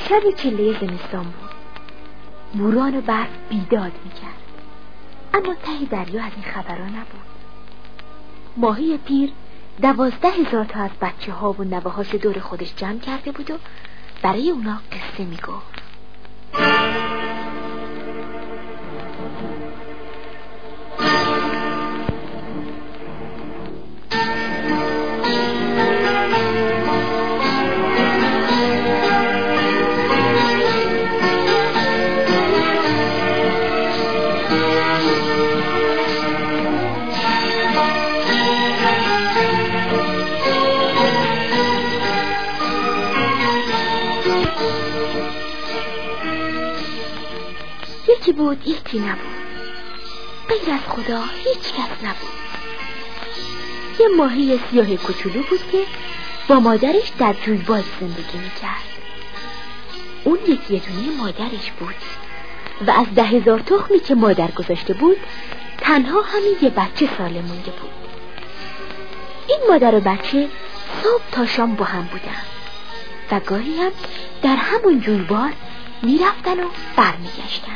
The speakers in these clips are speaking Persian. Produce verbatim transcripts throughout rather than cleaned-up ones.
شب چله زمستان بود. بوران و برف بیداد میکرد، اما ته دریا از این خبرها نبود. ماهی پیر دوازده هزار تا از بچه ها و نوه هاش دور خودش جمع کرده بود و برای اونا قصه میگفت. یکی بود یکی نبود، غیر از خدا هیچ کس نبود. یه ماهی سیاه کوچولو بود که با مادرش در جویبار زندگی میکرد. اون یکی یه دونه مادرش بود و از ده هزار تخمی که مادر گذاشته بود تنها همین یه بچه سالم مونده بود. این مادر و بچه صبح تا شام با هم بودن و گاهی هم در همون جویبار میرفتن و برمیگشتن.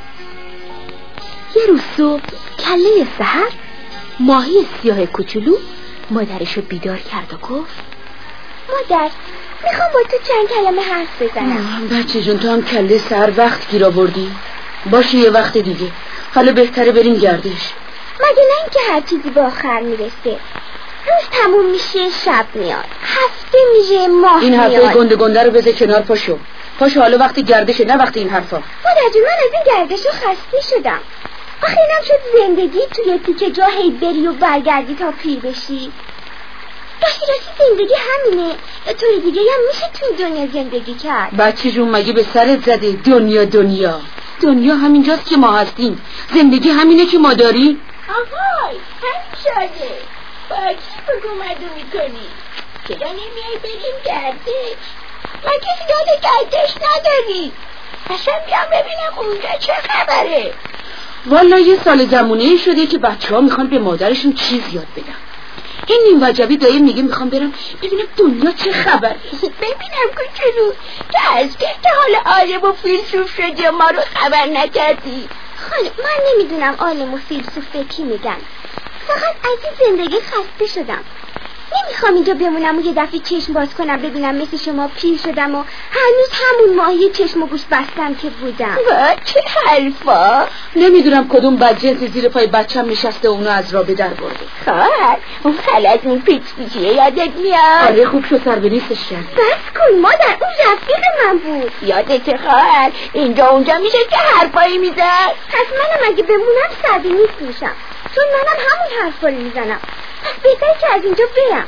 یه روز صبح کله سحر ماهی سیاه کوچولو مادرشو بیدار کرد و گفت: مادر، میخوام با تو چند کلمه حرف بزنم. بچه جون، تو هم کله سحر وقت گیر آوردی. باشه یه وقت دیگه، حالا بهتره بریم گردش. مگه نه اینکه هر چیزی به آخر میرسه؟ روز تموم میشه، شب میاد، هفته میشه، ماه این میاد. این حرفای گنده گنده رو بذار کنار. پاشو پاشو، حالا وقتی گردشه، نه وقتی این حرفا. مادر جون، من از این گردشو خسته شدم. آخه اینم شد زندگی توی تیکه جا هی بری و برگردی تا پیر بشی. راستی راستی زندگی همینه یا طوری دیگه هم میشه توی دنیا زندگی کرد؟ بچه جون، مگه به سرت زده دنیا دنیا دنیا همینجاست که ما هستیم. زندگی همینه که ما داریم. آقای همین شده، با کی بگومدو میکنی؟ چرا نمیای بریم گردش؟ مگه یاد گردش نداری؟ اصلا بیام ببینم اونجا چه خبره. والا یه سال زمونه شده که بچه ها میخوان به مادرشون چیز یاد بدن. این نیم وجبی دایه میگه میخوام برم ببینم دنیا چه خبره. ببینم کوچولو، تو از که حال عالم و فیلسوف شدی ما رو خبر نکردی؟ خانم، من نمیدونم عالم و فیلسوف به کی میگن. فقط از این زندگی خسته شدم. نمیخوام اینجا بمونم و یه دفعه چشم باز کنم ببینم مثل شما پیر شدم و هنوز همون ماهی چشم و گوش بستم که بودم. با چه حرفا؟ نمیدونم کدوم بدجنس زیر پای بچم نشسته و اونو از راه به در برده. خواهر، اون خلطمون پیچ پیچیه یادت میاد؟ آره خوب شد سر به نیستش کرد. بس کن مادر، اون رفیق من بود. یادت خواهر، اینجا اونجا میشه که حرفایی میزد. پس منم اگه بمونم سر به نیست میشم، چون منم همون حرفا رو میزنم. پس بهتره که از اینجا برم.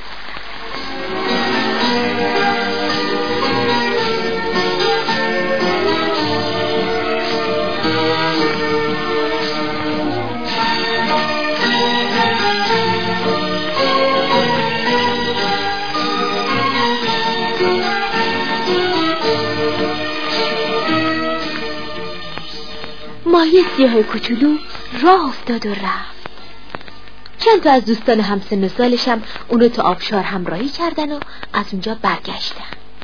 ماهی سیاه کوچولو راه افتاد و رفت. چند تا از دوستان همسن و سالش هم اونو تا آبشار همراهی کردن و از اونجا برگشتن.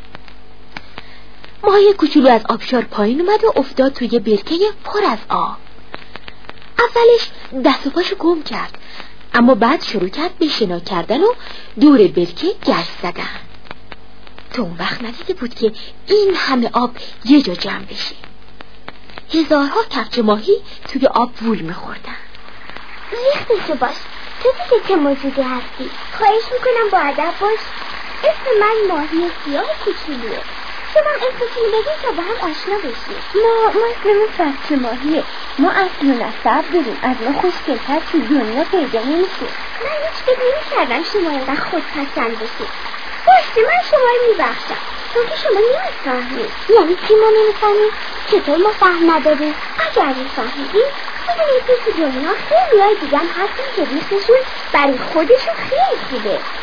ماهی کوچولو از آبشار پایین اومد و افتاد توی برکه پر از آب. اولش دست و پاشو گم کرد، اما بعد شروع کرد به شنا کردن و دور برکه گشت زدن. تو اون وقت ندیده بود که این همه آب یه جا جمع بشه. هزارها کفچ ماهی توی آب وول میخوردن. ریختشو باش، تو دیگه چه موجودی هستی؟ خواهش میکنم با ادب باش. اسم من ماهی سیاه کوچولوه. شما اسمتون بگید تا با هم آشنا بشید. ما ما اسممون فصل ماهیه. ما اصل و نسب داریم. از ما خوشگل‌تر تو دنیا پیدا نمیشه. من هیچ فکر نمی‌کردم شما اینقدر خودپسند باشید. باشه، من شما رو میبخشم، چون که شما نمی‌فهمید. یعنی چی ما نمی‌فهمیم؟ چطور ما فهم نداریم؟ اگر می‌فهمیدیم می‌دونید که تو دنیا خیلی های دیگه هم هستن که ریختشون برای خودشون خیلی خوبه.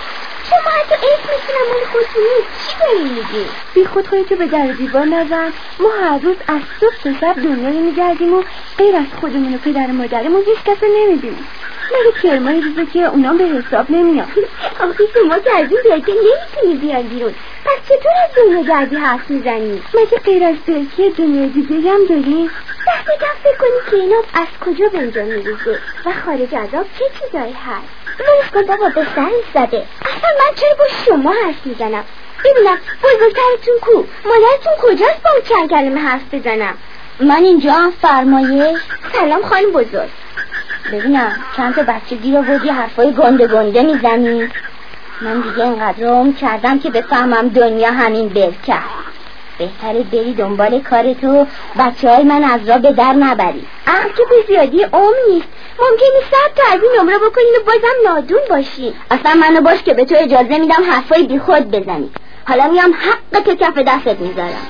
شما حتی اسمتونم مال خودتون نیست. چی دارین میگی؟ بی خود خودتو به در دیوار نزن. ما هر روز از صبح تا شب دنیا رو میگردیم و غیر از خودمون و پدر و مادرمون هیچ کس رو نمیبینیم. مگه کرمای روزه که اونا به حساب نمیان؟ آخه شما که از این برکه نمیتونی بیان بیرون، پس چطور از دنیا گردی حرف میزنی؟ مگه غیر از برکه دنیا دیگه هم داریم؟ دست دست فکر کنی که این آب از کجا به اینجا میریزه و خارج از آب چه چیزایی هست؟ ولش کن بابا، به سرش زده. اصلا من چرا با شما حرف میزنم؟ ببینم بزرگترتون کو؟ مادرتون کجاست با اون چند کلمه حرف بزنم؟ من اینجا هم فرمایش. سلام خانم بزرگ. ببینم چند تا بچه گیر آوردی حرفای گنده گنده میزنی. من دیگه اینقدر روم کردم که بفهمم دنیا همین برکه. بهتره بری دنبال کارتو، بچه های من از را به در نبری. عقل که به زیادی عمر نیست، ممکنه صد تا از این نمره بکنین و بازم نادون باشی. اصلا منو باش که به تو اجازه میدم حرفای بی خود بزنی. حالا میام حق تو کف دستت میذارم.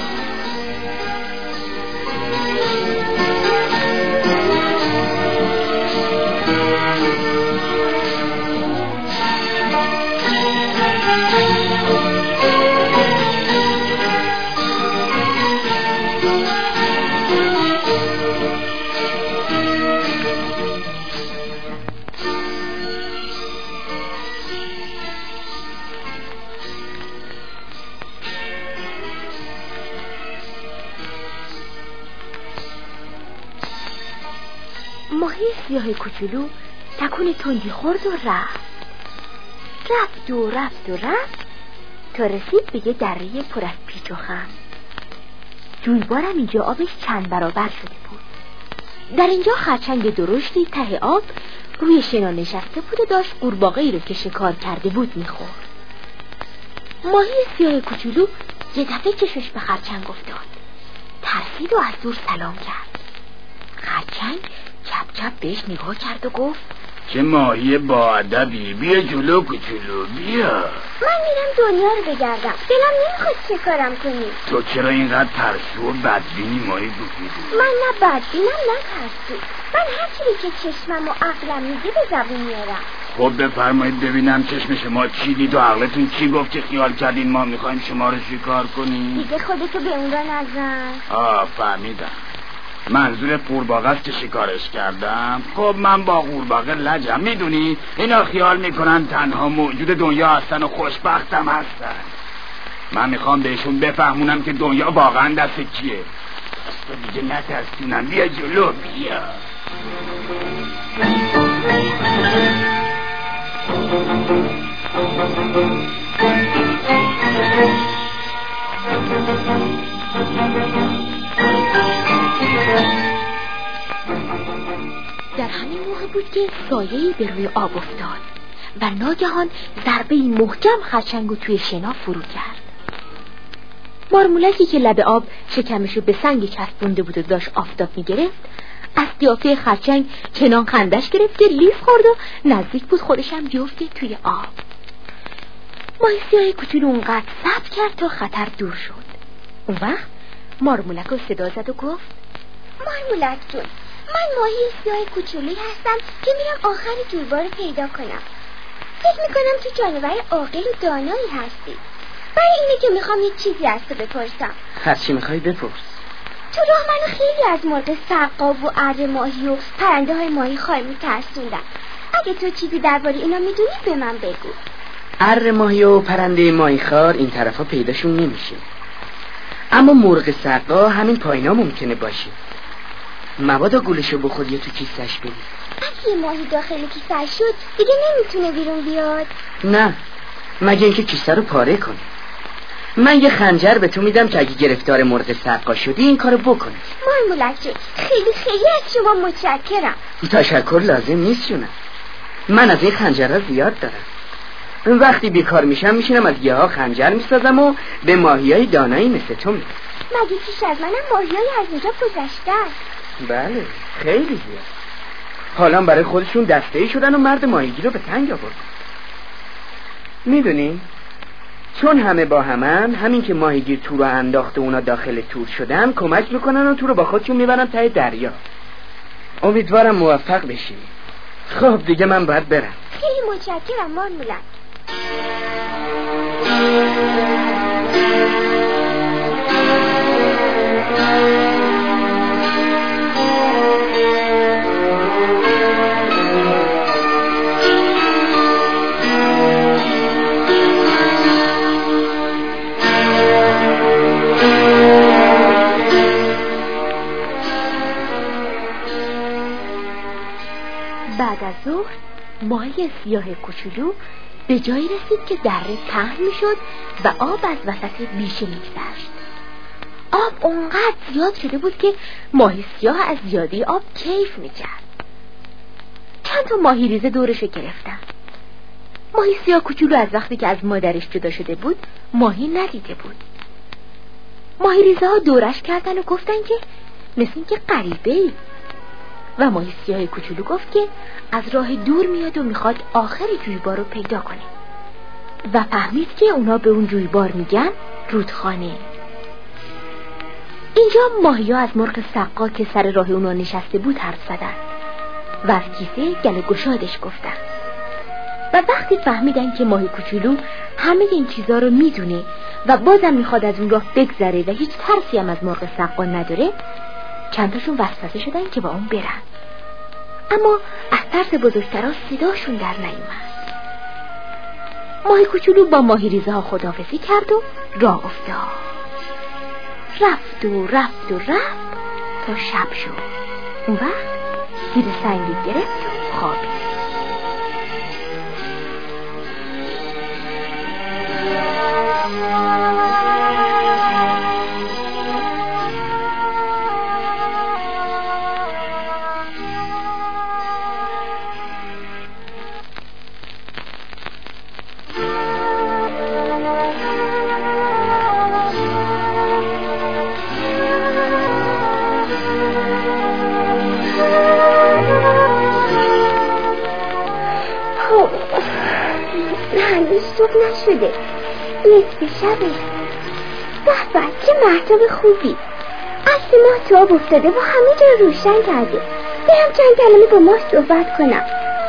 ماهی سیاه کوچولو تکون تندی خورد و رفت رفت و رفت و رفت تا رسید به یه دره پر از پیچ و خم. جویبارم اینجا آبش چند برابر شده بود. در اینجا خرچنگ درشتی ته آب روی شنا نشسته بود و داشت قورباغه‌ای رو که شکار کرده بود میخورد. ماهی سیاه کوچولو یه دفعه چشمش به خرچنگ افتاد. ترسید و از دور سلام کرد. خرچنگ چپ چپ بهش نگاه کرد و گفت چه ماهی با ادبی، بیا جلو کوچولو بیا. من میرم دنیا رو بگردم، دلم نمیخواد چه کارم کنی. تو چرا اینقدر ترسو و بدبینی ماهی کوچولو؟ من نه بدبینم نه ترسو، من هر چیزی که چشمم و عقلم میگه به زبون میارم. خب بفرمایید ببینم چشم شما چی دید و عقلتون چی گفت که خیال کردین ما میخوایم شما رو شکار کنیم؟ دیگه خودتو به اون را نزن. آه فهمیدم، منظور قورباغه است که شکارش کردم. خب من با قورباغه لجم، میدونی اینا خیال میکنن تنها موجود دنیا هستن و خوشبختم هستن. من میخوام بهشون بفهمونم که دنیا واقعا دست کیه. تو دیگه نترسونم، بیا جلو بیا. در همین موقع بود که سایه‌ای به روی آب افتاد و ناگهان ضربه‌ای محکم خرچنگو توی شنا فرو کرد. مارمولکی که لب آب شکمشو به سنگ چسبونده بود و داشت آفتاب می‌گرفت، از قیافه خرچنگ چنان خندش گرفت که لیز خورد و نزدیک بود خودشم بیفته توی آب. ماهی سیاه کوچولو اونقدر صبر کرد تا خطر دور شد. اون وقت مارمولک رو صدا زد و گفت مارمولک جون، من ماهی سیاه کوچولویی هستم که میرم آخر جویبار رو پیدا کنم. فکر میکنم تو جانور عاقل و دانایی هستی. برای اینه که میخوام یه چیزی از تو بپرسم. از چی میخوای بپرس؟ تو راه منو خیلی از مرغ سقاب و اره ماهی و پرنده های ماهی خواهی میترسوندم. اگه تو چیزی درباره اینا میدونی به من بگو. اره ماهی و پرنده ماهی خار این طرفا پیداشون نمیشه، اما مرغ سقا همین پایینا ممکنه باشه. مبادا گولشو بخور یا تو کیسش بدی. اگه یه ماهی داخل کیسه شد دیگه نمیتونه بیرون بیاد. نه، مگه اینکه کیسه رو پاره کنه. من یه خنجر به تو میدم که اگه گرفتار مرغ سقا شدی این کارو بکنی. مارمولک جون، خیلی خیلی از شما متشکرم. تشکر لازم نیست جونم، من از این خنجرها زیاد دارم. وقتی بیکار میشم میشینم از گیاه ها خنجر میسازم و به ماهیای دانایی مثل تو میدم. مگه پیش از منم ماهیای از اینجا گذشته؟ بله، خیلی زیاد. حالا برای خودشون دسته‌ای شدن و مرد ماهیگیر رو به تنگ آوردن. میدونی چون همه با همن، همین که ماهیگیر تو رو انداخته اونا داخل تور شدن کمک میکنن و تو رو با خودشون میبرن ته دریا. امیدوارم موفق بشی. خب دیگه من باید برم. خیلی متشکرم مارمولک. بعد از ظهر ماهی سیاه کوچولو به جایی رسید که دره پهن میشد و آب از وسط بیشه میگذشت. آب اونقدر زیاد شده بود که ماهی سیاه از زیادی آب کیف میکرد. چند تا ماهی ریزه دورش گرفتن. ماهی سیاه کوچولو از وقتی که از مادرش جدا شده بود ماهی ندیده بود. ماهی ریزه ها دورش کردن و گفتن که مثل این که غریبه ای. و ماهی سیاه کوچولو گفت که از راه دور میاد و میخواد آخر جویبار رو پیدا کنه و فهمید که اونا به اون جویبار میگن رودخانه. اینجا ماهی ها از مرغ سقا که سر راه اونا نشسته بود حرف زدن و از کیسه گله گشادش گفتن و وقتی فهمیدن که ماهی کوچولو همه این چیزا رو میدونه و بازم میخواد از اون راه بگذره و هیچ ترسی هم از مرغ سقا نداره، چندتاشون وسوسه شدن که با اون برن، اما از ترس بزرگترها صداشون در نیومد. ماهی کوچولو با ماهی ریزه ها خداحافظی کرد و راه افتاد. رفت و رفت و رفت تا شب شد. اون وقت زیر سنگی گرفت و خوابید. صبح نشده، نصف شبه. به به چه مهتاب خوبی، اصل ماه تو آب افتاده و همه جا روشن کرده. برم چند کلمه با ماه صحبت کنم.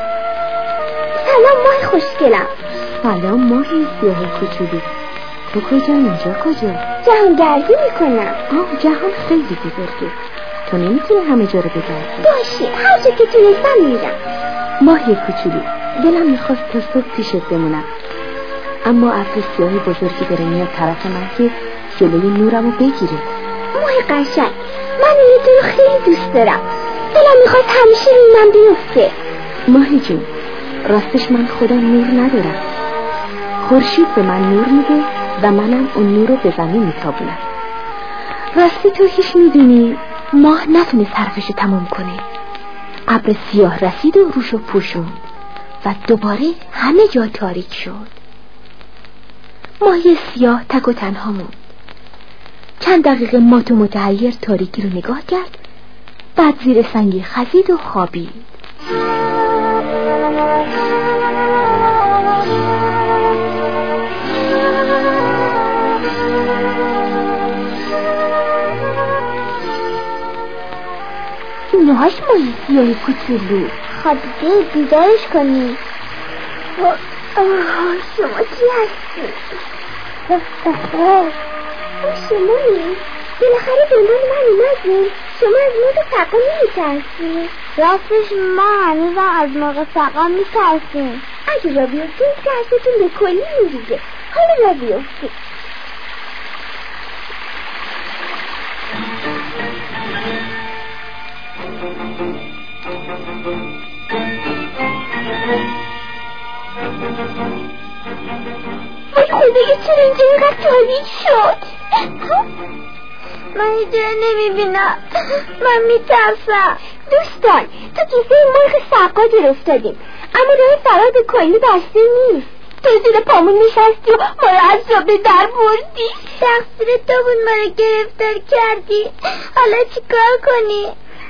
سلام ماه خوشگلم. سلام ماهی سیاه کوچولو. تو کجا اینجا کجا؟ جهانگردی میکنم. آه جهان خیلی بزرگه، تو نمیتونی همه جا رو بگردی. باشه هر جا که تونستم میرم. ماهی کوچولو دلم میخواست تا صبح پیشت بمونم، اما ابر سیاه بزرگی داره میاد طرف من که جلوی نورمو بگیره. ماه قشنگ، من این تو رو خیلی دوست دارم. دلم میخواد همیشه روی من بیفته. ماهی جون راستش من خودم نور ندارم، خورشید به من نور میده و منم اون نور رو به زمین میتابونم. راستی تو هیچ میدونی ماه نتونست حرفشو تمام کنه. ابر سیاه رسید و روشو پوشوند و دوباره همه جا تاریک شد. ماهی سیاه تک و تنها موند. چند دقیقه مات و متحیر تاریکی رو نگاه کرد، بعد زیر سنگی خزید و خوابید. اینهاش ماهی سیاه کوچولو، خوابیده، بیدارش کنی. آه شما کی هستی؟ شمایی؟ بالاخره دنبال من اومدین؟ شما از مرغ سقا نمیترسین؟ راستش ما هنوزم از مرغ سقا میترسیم. اگه را بیفتیم ترستون به کلی میریزه. حالا را بیفتیم. وای خدایا چرا اینجا اینقدر تاریک شد؟ من اینجا نمیبینم، من میترسم. دوستان تو کیسه مرغ سقا گیر افتادیم، اما راه فرار به کلی بسته نیست. تو زیر پامون نشستی و ما رو از جا به در بردی. تقصیر تو بود ما رو گرفتار کردی. حالا چی کار کنی؟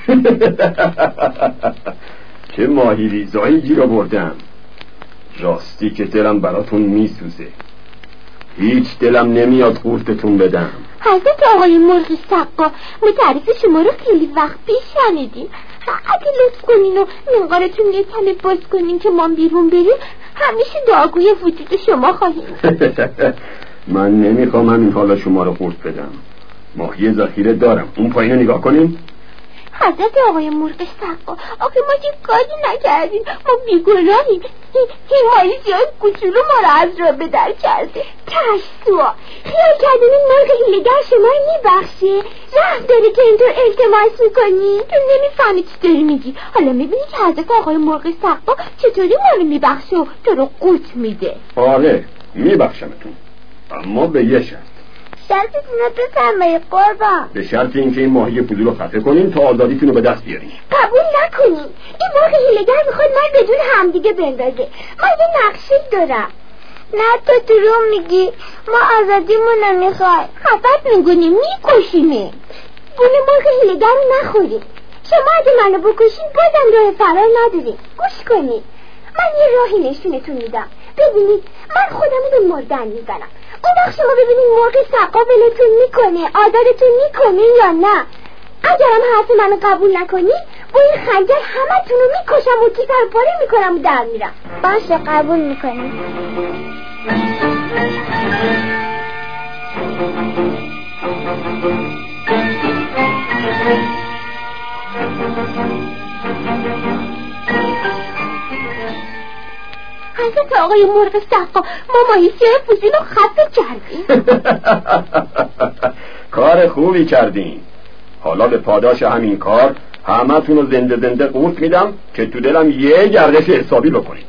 چه ماهی ریزایی گیر آوردم. راستی که دلم براتون میسوزه، هیچ دلم نمیاد قورتتون بدم. حضرت آقای مرغ سقا ما تعریف شما رو خیلی وقت پیش شنیدیم، اگه لطف کنین و منقارتون یه کمی باز کنین که ما بیرون بریم، همیشه دعاگوی وجود شما خواهیم. من نمیخوام همین حالا شما رو خورد بدم. ماهی ذخیره دارم، اون پایین نگاه کنین. حضرت آقای مرغ سقا، آخه ما که کاری نکردیم، ما بیگناهیم. این ماهیزی های کوچولو ما رو از راه به در کرده. ترسوا، خیال کردن این مرغ هیله‌گر شما رو میبخشه؟ رحم داره که اینطور التماس میکنی؟ تو نمیفهمی چی داری میگی. حالا میبینی که حضرت آقای مرغ سقا چطوری ما رو میبخشه و تو رو قوت میده. آره میبخشمتون، اما به یه شرط. شرطتون رو بفرمایید قربان. به شرط اینکه این ماهی فضول رو خفه کنین تا آزادیتون رو به دست بیارین. قبول نکنین. این مرغ هیله‌گر میخواد من بدون همدیگه بندازه. من یه نقشه دارم. نه تو دروغ میگی، ما آزادیمون رو میخوای. خفت میگونیم میکشیمه. گونه مرغ هیله‌گر رو نخوریم. شما اگه منو بکشین بازم راه فرار نداریم. گوش کنید، من یه راهی نشونتون میدم. ببینید من خودمو به مردن میزنم. اون وقت شما ببینید مرغ سقا ولتون میکنه، آزادتون میکنه یا نه. اگرم حرف منو قبول نکنی با این خنجر همه تونو میکشم و کیفر پاره میکنم و در میرم. باشه قبول میکنم. حضرت آقای مرغ سقا، ما ماهی‌های فضول رو خفه کردیم. کار خوبی کردین. حالا به پاداش همین کار همه تون رو زنده زنده قورت میدم که تو دلم یه گردش حسابی بکنید.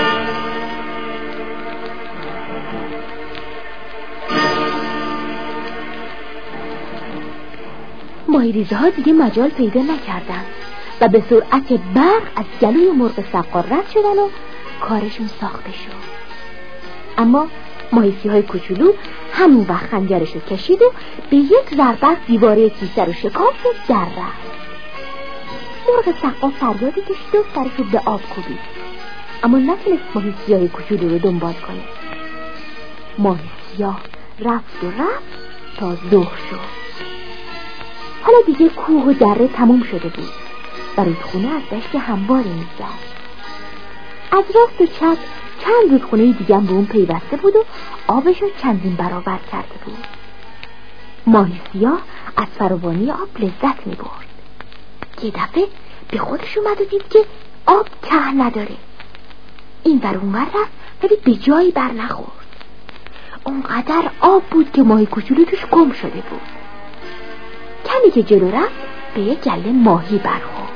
ماهیریزه ها دیگه مجال پیدا نکردن و به سرعت برق از گلوی مرغ سقا رد شدن و کارشون ساخته شد. اما ماهیسی های کوچولو همون وقت خنجرش رو کشید و به یک ضربت دیواره کیسه رو شکافت و در رفت. مرغ سقا فریادی کشید و سرش رو به آب کوبید، اما نتونست ماهیسی های کوچولو رو دنبال کنه. ماهیسی ها رفت و رفت تا ظهر شد. حالا دیگه کوه و دره تموم شده بود و رودخونه از دشت همواری می‌گذشت. از راست و چپ چند رودخونه دیگه هم به اون پیوسته بود و آبش رو چندین برابر کرده بود. ماهی سیاه از فراوانی آب لذت می‌برد. یه دفعه به خودش اومد و دید که آب ته نداره. این ور اون ور رفت ولی به جایی بر نخورد. اونقدر آب بود که ماهی کوچولو توش گم شده بود. کمی که جلو رفت به یک گله ماهی برخورد.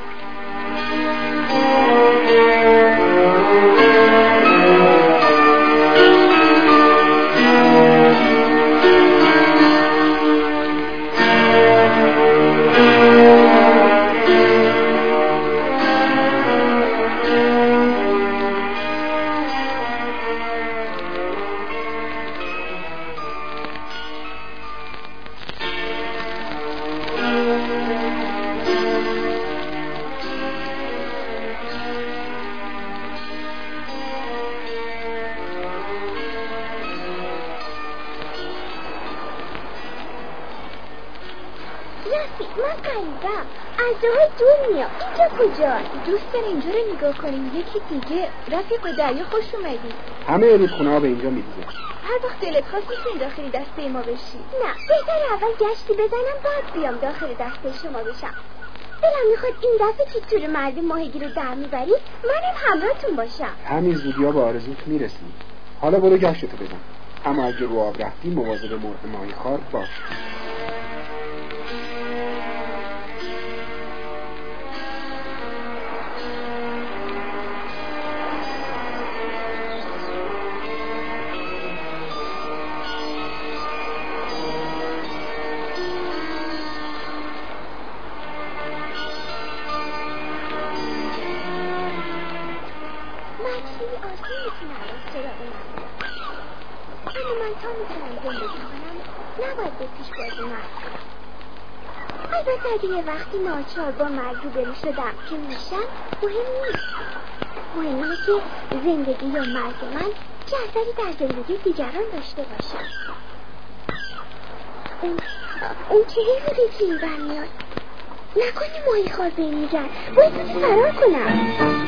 من قریبم از جاها دور میام. اینجا کجا؟ دوست داری اینجا رو نگاه کنیم. یکی دیگه رفیق به دریا خوش اومدی. همه رودخونه ها به اینجا میریزه. هر وقت دلت خواست میتونی داخلی دسته ما بشی. نه بهتر اول گشتی بزنم بعد بیام داخل دسته شما بشم. دلم میخواد این دفعه که تور مرد ماهیگیر رو در میبرید منم همراهتون باشم. همین زودیا به آرزوت میرسی. حالا برو گشتتو بزن، اما اگه رو آب رفتی مواظب مرغ ماهیخوار باش. نباید به پیش بازی مرد. البته اگه یه وقتی ناچار با مرد روبرو شدم که میشم مهم نیست. مهم اینه که زندگی یا مرگ من جزایی در زندگی دیگران داشته باشم. اون اون که هیلی که این برمیاد نکنی ماهی خار بین میگن. باید بودی فرار کنم.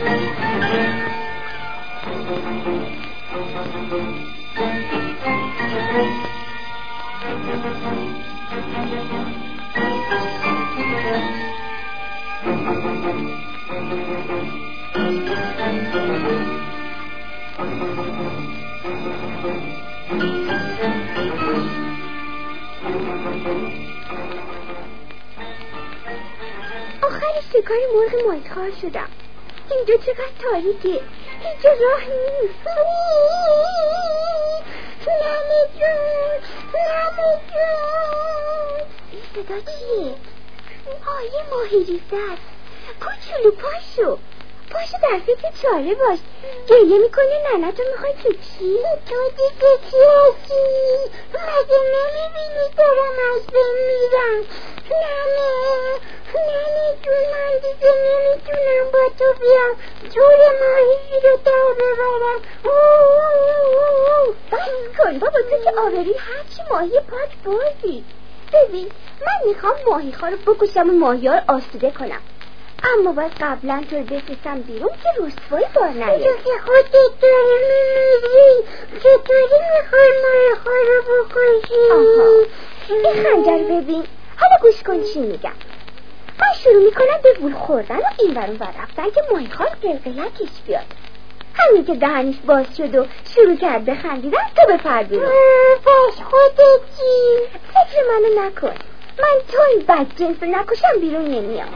آخرش شکار مرغ ماهیخوار شدم. اینجا چقدر تاریکه، اینجا راه نیست. نمه جون، نمه جون. این صدا چیه؟ آیه ماهیریزه است. کوچولو پاشو پاشو در فکر چاره باش. گریه میکنه ننه تو میخوای تو چی؟ تو دیگه چی هستی؟ مگه نمیبینی دارم از بین میرم؟ ننه ننه جون من دیگه نمیتونم با تو بیام. جور ماهی رو در ببرم. بس کن بابا، تو که آوری هرچی ماهی پاک بردی. ببین من میخوام ماهی خواه رو بکشم و ماهی ها رو آسوده کنم، اما باید قبلا تو رو بفرستم بیرون که رسوایی بار نیاد. تو که خودت داری میمیری، چطوری میخوای ماهی خواه رو بکشی؟ آها این خنجر ببین. حالا گوش کن چی میگم. من شروع میکنم به وول خوردن و این برون بر رفتن که ماهی خواه قلقلکش بیاد. همین که دهنش باز شد و شروع کرد بخندیدن تو بپر بیرون. پس خودت چی؟ فکر منو نکن. من تو این بدجنس رو نکشم بیرون نمیام.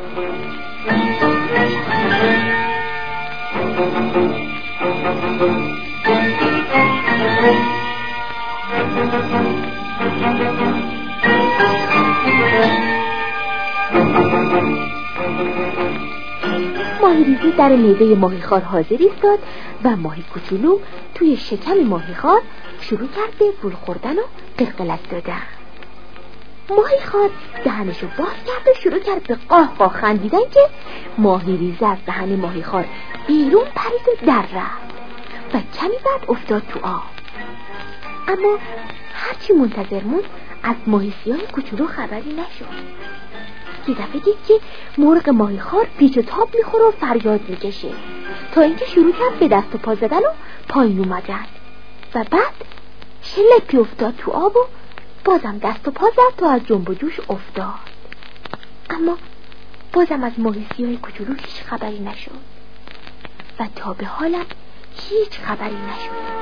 ماهیریزی در معده ماهیخوار حاضر ایستاد و ماهی کوچولو توی شکم ماهیخوار شروع کرد به وول خوردن و قلقلک دادن. ماهیخوار دهنشو باز کرد و شروع کرد به قاه قاه خندیدن که ماهیریزی از دهن ماهیخوار بیرون پرید و در رفت و کمی بعد افتاد تو آب. اما هرچی منتظر موند از ماهی سیاه کوچولو خبری نشد. یه دفعه دید که مرغ ماهیخوار پیچ و تاب میخوره و فریاد میکشه تا اینکه شروع کرد به دست و پا زدن و پایین اومدن و بعد شلپی افتاد تو آب و بازم دست و پا زد تا از جنب و جوش افتاد. اما بازم از ماهی سیاه کوچولو هیچ خبری نشد و تا به حالم هیچ خبری نشد.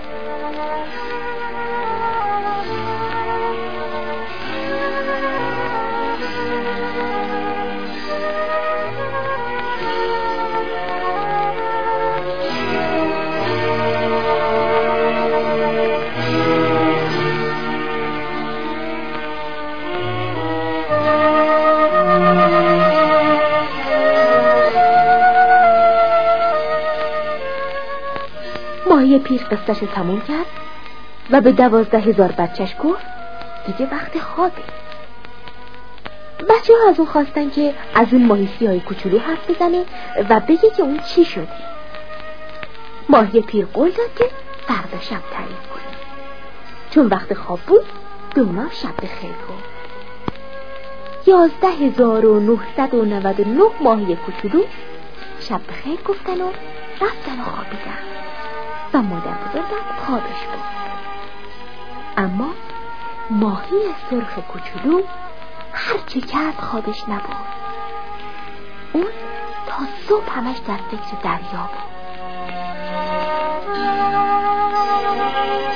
ماهی پیر قصه‌شو تموم کرد و به دوازده هزار بچهش گفت دیگه وقت خوابه. بچه ها از اون خواستن که از اون ماهی سیاه کوچولو حرف بزنه و بگه که اون چی شده. ماهی پیر قول داد که فردا شب تعریف کنه. چون وقت خواب بود به اونا شب بخیر گفت. یازده هزار و نهصد و نود و نه ماهی کوچولو شب بخیر گفتن و رفتن و خوابیدن و مادر بزرگم خوابش بود. اما ماهی سرخ کوچولو هر چی کرد خوابش نبود. اون تا صبح همش در فکر دریا بود.